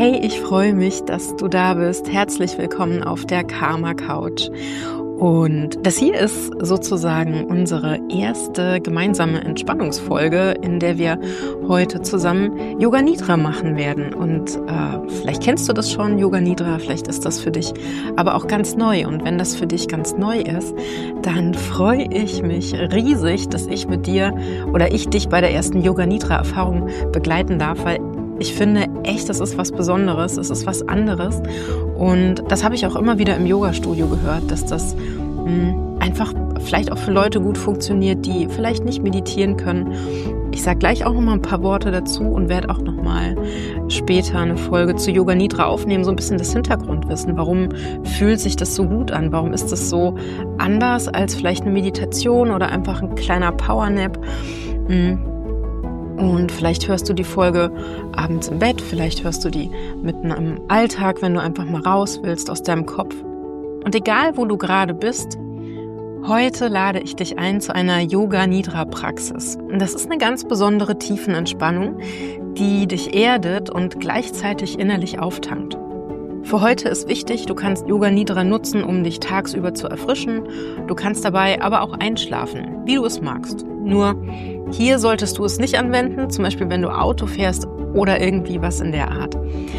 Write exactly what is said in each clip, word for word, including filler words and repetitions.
Hey, ich freue mich, dass du da bist. Herzlich willkommen auf der Karma Couch. Und das hier ist sozusagen unsere erste gemeinsame Entspannungsfolge, in der wir heute zusammen Yoga Nidra machen werden. Und äh, vielleicht kennst du das schon, Yoga Nidra, vielleicht ist das für dich aber auch ganz neu. Und wenn das für dich ganz neu ist, dann freue ich mich riesig, dass ich mit dir oder ich dich bei der ersten Yoga Nidra Erfahrung begleiten darf, weil ich finde echt, das ist was Besonderes, es ist was anderes und das habe ich auch immer wieder im Yoga-Studio gehört, dass das mh, einfach vielleicht auch für Leute gut funktioniert, die vielleicht nicht meditieren können. Ich sage gleich auch noch mal ein paar Worte dazu und werde auch noch mal später eine Folge zu Yoga Nidra aufnehmen, so ein bisschen das Hintergrundwissen. Warum fühlt sich das so gut an? Warum ist das so anders als vielleicht eine Meditation oder einfach ein kleiner Powernap? Mh. Und vielleicht hörst du die Folge abends im Bett, vielleicht hörst du die mitten im Alltag, wenn du einfach mal raus willst aus deinem Kopf. Und egal, wo du gerade bist, heute lade ich dich ein zu einer Yoga-Nidra-Praxis. Und das ist eine ganz besondere Tiefenentspannung, die dich erdet und gleichzeitig innerlich auftankt. Für heute ist wichtig, du kannst Yoga Nidra nutzen, um dich tagsüber zu erfrischen. Du kannst dabei aber auch einschlafen, wie du es magst. Nur hier solltest du es nicht anwenden, zum Beispiel wenn du Auto fährst oder irgendwie was in der Art.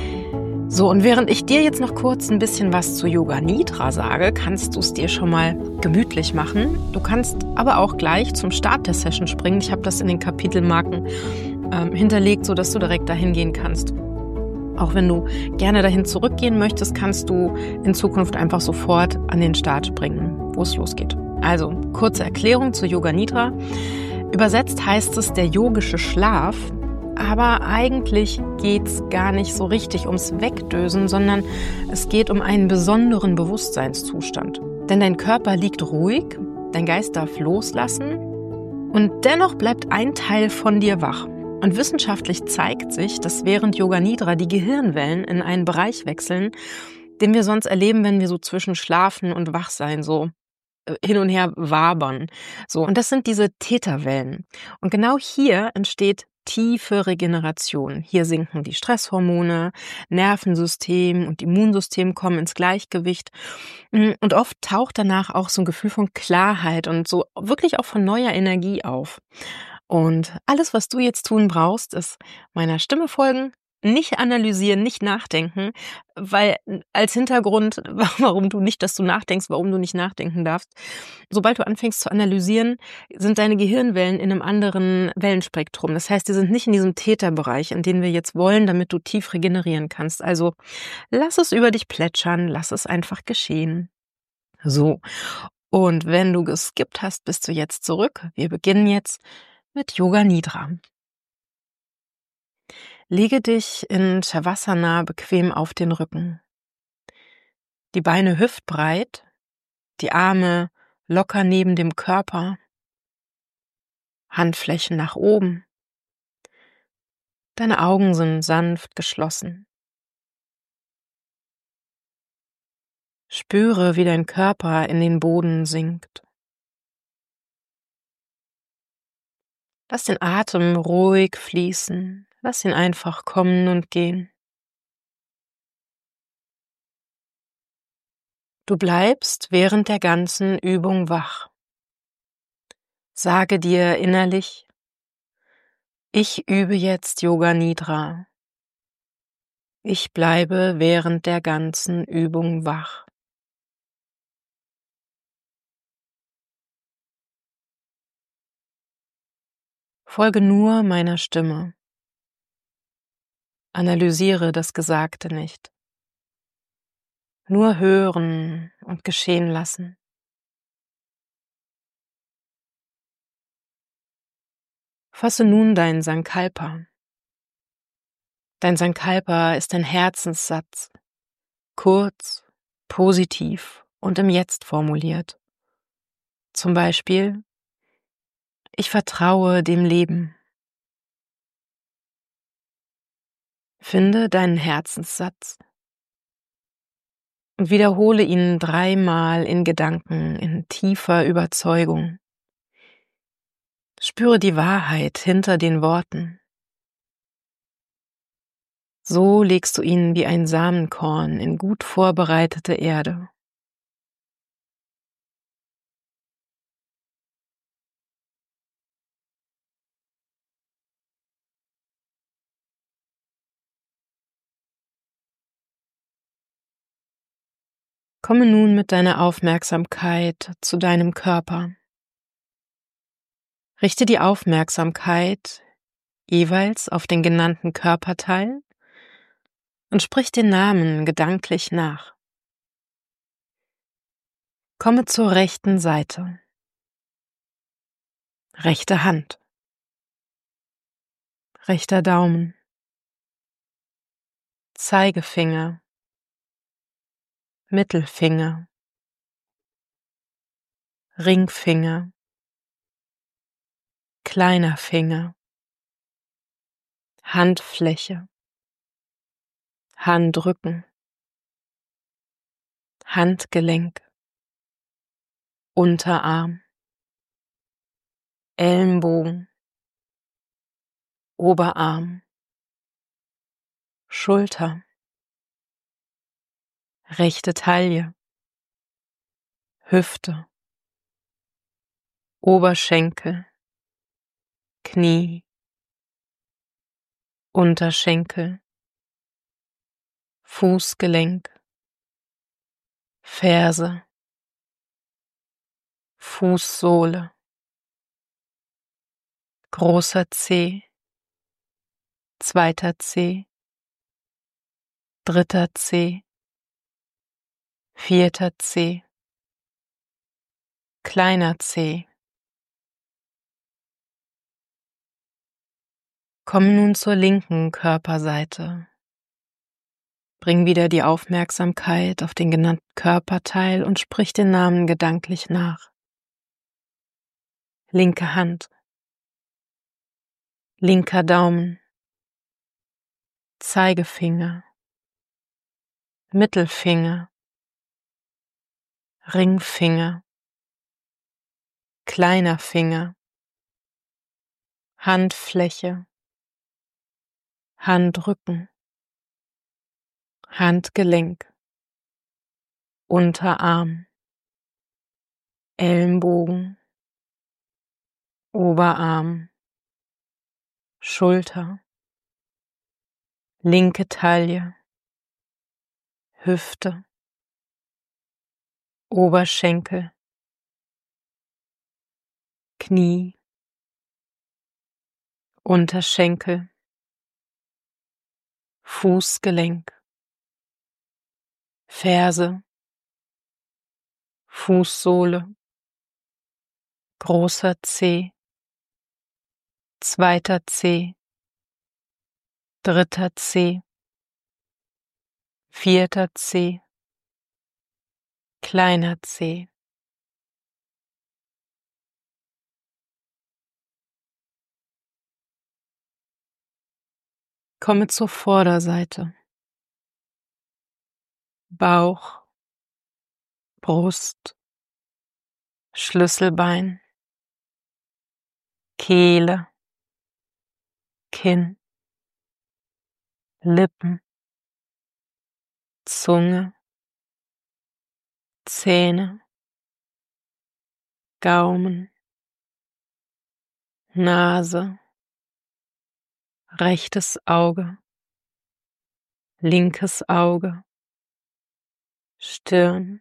So, und während ich dir jetzt noch kurz ein bisschen was zu Yoga Nidra sage, kannst du es dir schon mal gemütlich machen. Du kannst aber auch gleich zum Start der Session springen. Ich habe das in den Kapitelmarken ähm, hinterlegt, sodass du direkt dahin gehen kannst. Auch wenn du gerne dahin zurückgehen möchtest, kannst du in Zukunft einfach sofort an den Start springen, wo es losgeht. Also, kurze Erklärung zu Yoga Nidra. Übersetzt heißt es der yogische Schlaf, aber eigentlich geht's gar nicht so richtig ums Wegdösen, sondern es geht um einen besonderen Bewusstseinszustand. Denn dein Körper liegt ruhig, dein Geist darf loslassen und dennoch bleibt ein Teil von dir wach. Und wissenschaftlich zeigt sich, dass während Yoga Nidra die Gehirnwellen in einen Bereich wechseln, den wir sonst erleben, wenn wir so zwischen Schlafen und Wachsein so hin und her wabern. So, und das sind diese Theta-Wellen. Und genau hier entsteht tiefe Regeneration. Hier sinken die Stresshormone, Nervensystem und Immunsystem kommen ins Gleichgewicht. Und oft taucht danach auch so ein Gefühl von Klarheit und so wirklich auch von neuer Energie auf. Und alles, was du jetzt tun brauchst, ist meiner Stimme folgen, nicht analysieren, nicht nachdenken, weil als Hintergrund, warum du nicht, dass du nachdenkst, warum du nicht nachdenken darfst. Sobald du anfängst zu analysieren, sind deine Gehirnwellen in einem anderen Wellenspektrum. Das heißt, die sind nicht in diesem Theta-Bereich, in den wir jetzt wollen, damit du tief regenerieren kannst. Also lass es über dich plätschern, lass es einfach geschehen. So, und wenn du geskippt hast, bist du jetzt zurück. Wir beginnen jetzt mit Yoga Nidra. Lege dich in Shavasana bequem auf den Rücken. Die Beine hüftbreit, die Arme locker neben dem Körper, Handflächen nach oben. Deine Augen sind sanft geschlossen. Spüre, wie dein Körper in den Boden sinkt. Lass den Atem ruhig fließen. Lass ihn einfach kommen und gehen. Du bleibst während der ganzen Übung wach. Sage dir innerlich: Ich übe jetzt Yoga Nidra. Ich bleibe während der ganzen Übung wach. Folge nur meiner Stimme. Analysiere das Gesagte nicht. Nur hören und geschehen lassen. Fasse nun dein Sankalpa. Dein Sankalpa ist ein Herzenssatz, kurz, positiv und im Jetzt formuliert. Zum Beispiel: Ich vertraue dem Leben. Finde deinen Herzenssatz und wiederhole ihn dreimal in Gedanken, in tiefer Überzeugung. Spüre die Wahrheit hinter den Worten. So legst du ihn wie ein Samenkorn in gut vorbereitete Erde. Komme nun mit deiner Aufmerksamkeit zu deinem Körper. Richte die Aufmerksamkeit jeweils auf den genannten Körperteil und sprich den Namen gedanklich nach. Komme zur rechten Seite. Rechte Hand. Rechter Daumen. Zeigefinger. Mittelfinger. Ringfinger. Kleiner Finger. Handfläche. Handrücken. Handgelenk. Unterarm. Ellenbogen. Oberarm. Schulter. Rechte Taille. Hüfte. Oberschenkel. Knie. Unterschenkel. Fußgelenk. Ferse. Fußsohle. Großer Zeh. Zweiter Zeh. Dritter Zeh. Vierter Zeh. Kleiner Zeh. Komm nun zur linken Körperseite. Bring wieder die Aufmerksamkeit auf den genannten Körperteil und sprich den Namen gedanklich nach. Linke Hand. Linker Daumen. Zeigefinger. Mittelfinger. Ringfinger. Kleiner Finger. Handfläche. Handrücken. Handgelenk. Unterarm. Ellenbogen. Oberarm. Schulter. Linke Taille. Hüfte. Oberschenkel. Knie. Unterschenkel. Fußgelenk. Ferse. Fußsohle. Großer Zeh. Zweiter Zeh. Dritter Zeh. Vierter Zeh. Kleiner Zeh. Komme zur Vorderseite. Bauch. Brust. Schlüsselbein. Kehle. Kinn. Lippen. Zunge. Zähne. Gaumen. Nase. Rechtes Auge. Linkes Auge. Stirn.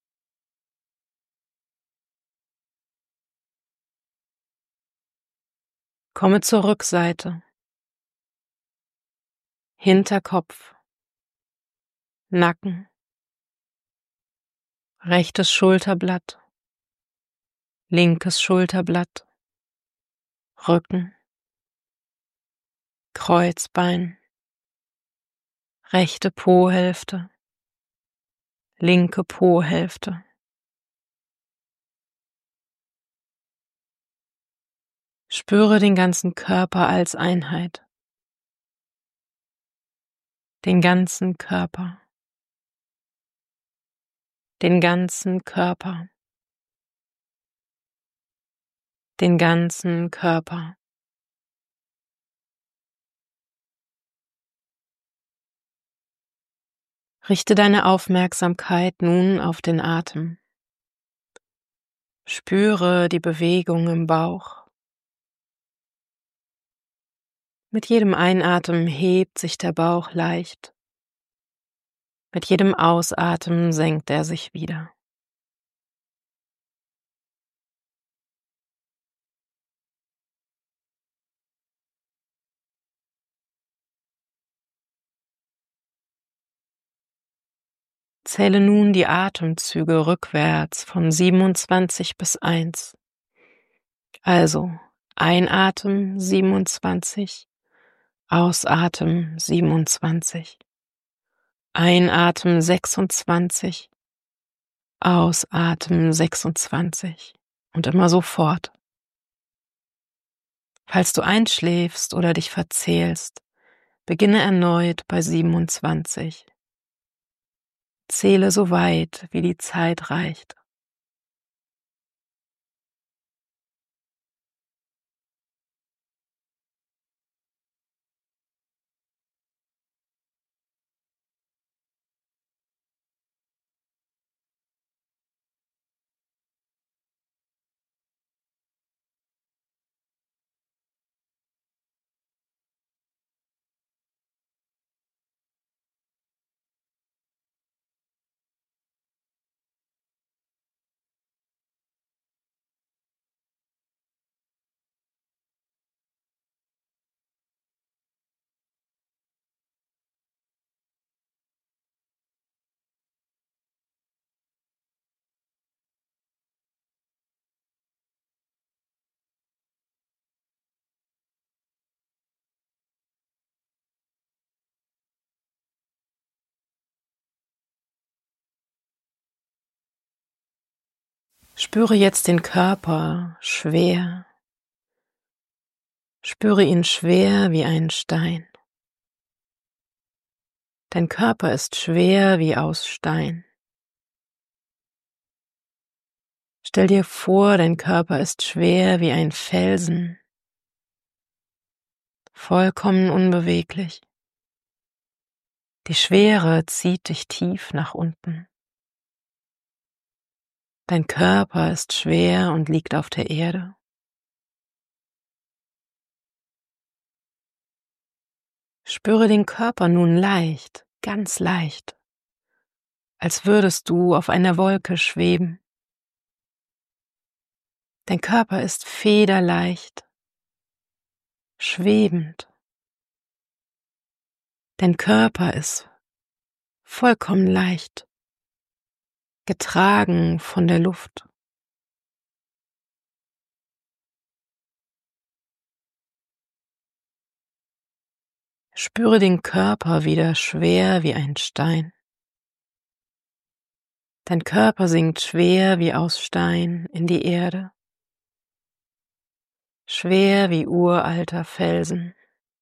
Komme zur Rückseite. Hinterkopf. Nacken. Rechtes Schulterblatt. Linkes Schulterblatt. Rücken. Kreuzbein. Rechte Pohälfte. Linke Pohälfte. Spüre den ganzen Körper als Einheit. Den ganzen Körper. Den ganzen Körper. Den ganzen Körper. Richte deine Aufmerksamkeit nun auf den Atem. Spüre die Bewegung im Bauch. Mit jedem Einatmen hebt sich der Bauch leicht. Mit jedem Ausatmen senkt er sich wieder. Zähle nun die Atemzüge rückwärts von siebenundzwanzig bis eins. Also Einatmen siebenundzwanzig, Ausatmen siebenundzwanzig. Einatmen sechsundzwanzig, Ausatmen sechsundzwanzig und immer so fort. Falls du einschläfst oder dich verzählst, beginne erneut bei siebenundzwanzig. Zähle so weit, wie die Zeit reicht. Spüre jetzt den Körper schwer. Spüre ihn schwer wie einen Stein. Dein Körper ist schwer wie aus Stein. Stell dir vor, dein Körper ist schwer wie ein Felsen, vollkommen unbeweglich. Die Schwere zieht dich tief nach unten. Dein Körper ist schwer und liegt auf der Erde. Spüre den Körper nun leicht, ganz leicht, als würdest du auf einer Wolke schweben. Dein Körper ist federleicht, schwebend. Dein Körper ist vollkommen leicht, getragen von der Luft. Spüre den Körper wieder schwer wie ein Stein. Dein Körper sinkt schwer wie aus Stein in die Erde, schwer wie uralter Felsen.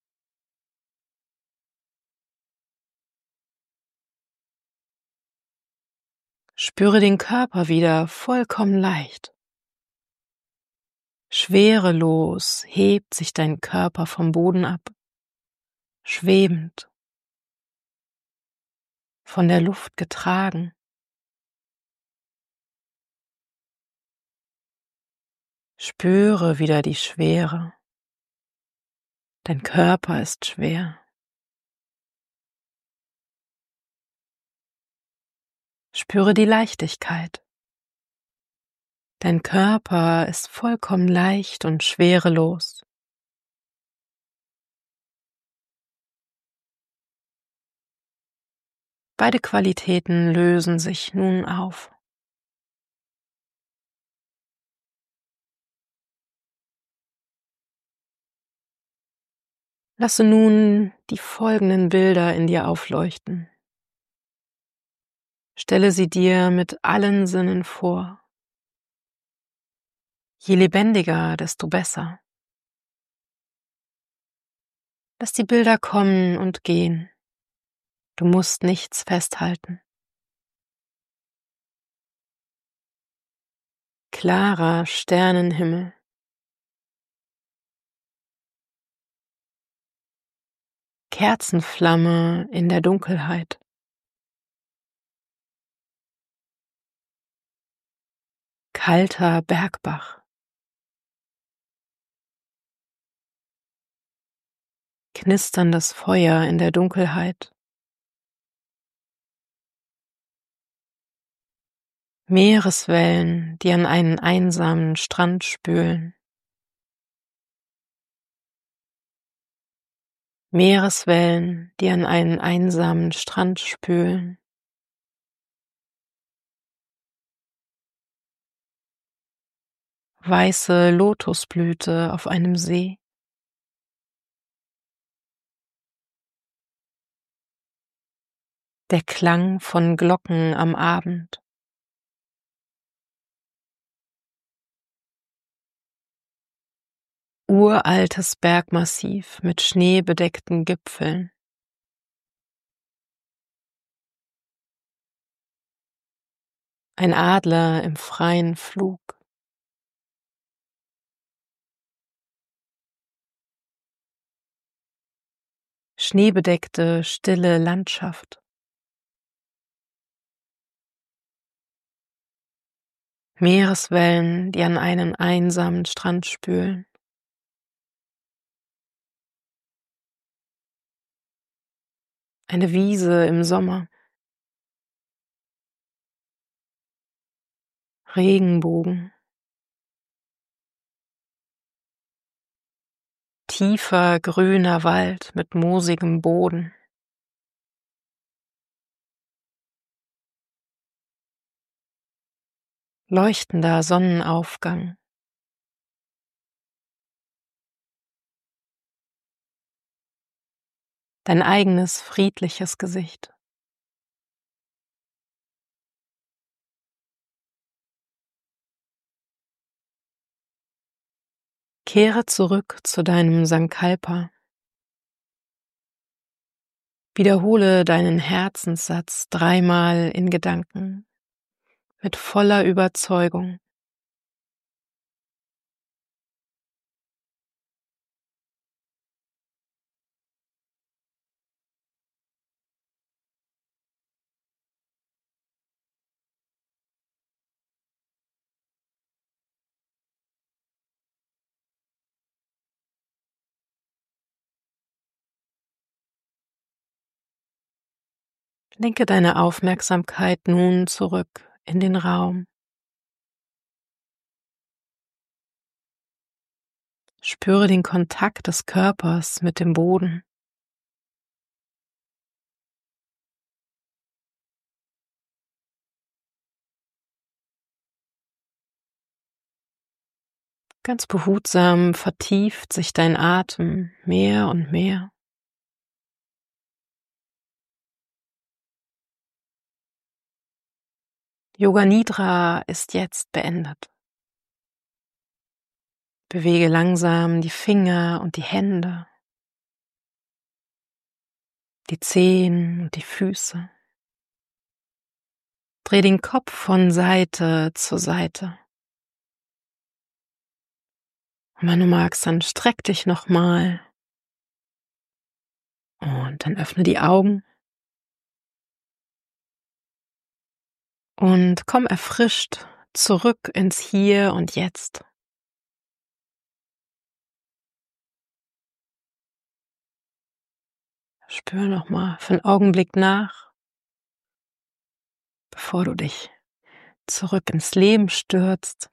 Spüre den Körper wieder vollkommen leicht. Schwerelos hebt sich dein Körper vom Boden ab, schwebend, von der Luft getragen. Spüre wieder die Schwere. Dein Körper ist schwer. Spüre die Leichtigkeit. Dein Körper ist vollkommen leicht und schwerelos. Beide Qualitäten lösen sich nun auf. Lasse nun die folgenden Bilder in dir aufleuchten. Stelle sie dir mit allen Sinnen vor. Je lebendiger, desto besser. Lass die Bilder kommen und gehen. Du musst nichts festhalten. Klarer Sternenhimmel. Kerzenflamme in der Dunkelheit. kalter Bergbach, knisterndes Feuer in der Dunkelheit, Meereswellen, die an einen einsamen Strand spülen, Meereswellen, die an einen einsamen Strand spülen. Weiße Lotusblüte auf einem See. Der Klang von Glocken am Abend. Uraltes Bergmassiv mit schneebedeckten Gipfeln. Ein Adler im freien Flug. Schneebedeckte, stille Landschaft. Meereswellen, die an einen einsamen Strand spülen. Eine Wiese im Sommer. Regenbogen. Tiefer grüner Wald mit moosigem Boden. Leuchtender Sonnenaufgang. Dein eigenes friedliches Gesicht. Kehre zurück zu deinem Sankalpa. Wiederhole deinen Herzenssatz dreimal in Gedanken, mit voller Überzeugung. Lenke deine Aufmerksamkeit nun zurück in den Raum. Spüre den Kontakt des Körpers mit dem Boden. Ganz behutsam vertieft sich dein Atem mehr und mehr. Yoga Nidra ist jetzt beendet. Bewege langsam die Finger und die Hände, die Zehen und die Füße. Dreh den Kopf von Seite zu Seite. Und wenn du magst, dann streck dich nochmal. Und dann öffne die Augen. Und komm erfrischt zurück ins Hier und Jetzt. Spür nochmal für einen Augenblick nach, bevor du dich zurück ins Leben stürzt.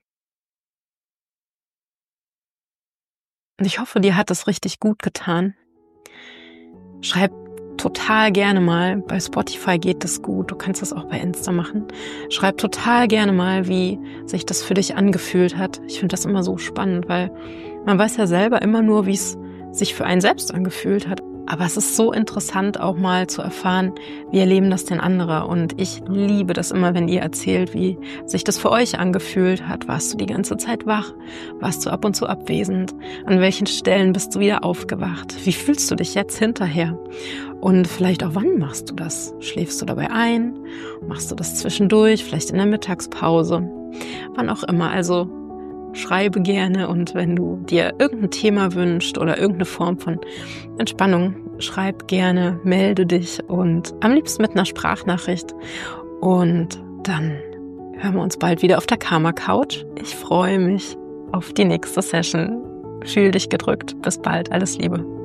Und ich hoffe, dir hat es richtig gut getan. Schreib total gerne mal, bei Spotify geht das gut, du kannst das auch bei Insta machen. Schreib total gerne mal, wie sich das für dich angefühlt hat. Ich finde das immer so spannend, weil man weiß ja selber immer nur, wie es sich für einen selbst angefühlt hat. Aber es ist so interessant, auch mal zu erfahren, wie erleben das denn andere. Und ich liebe das immer, wenn ihr erzählt, wie sich das für euch angefühlt hat. Warst du die ganze Zeit wach? Warst du ab und zu abwesend? An welchen Stellen bist du wieder aufgewacht? Wie fühlst du dich jetzt hinterher? Und vielleicht auch, wann machst du das? Schläfst du dabei ein? Machst du das zwischendurch? Vielleicht in der Mittagspause? Wann auch immer. Also schreibe gerne, und wenn du dir irgendein Thema wünschst oder irgendeine Form von Entspannung, schreib gerne, melde dich, und am liebsten mit einer Sprachnachricht, und dann hören wir uns bald wieder auf der Karma Couch. Ich freue mich auf die nächste Session. Fühl dich gedrückt. Bis bald. Alles Liebe.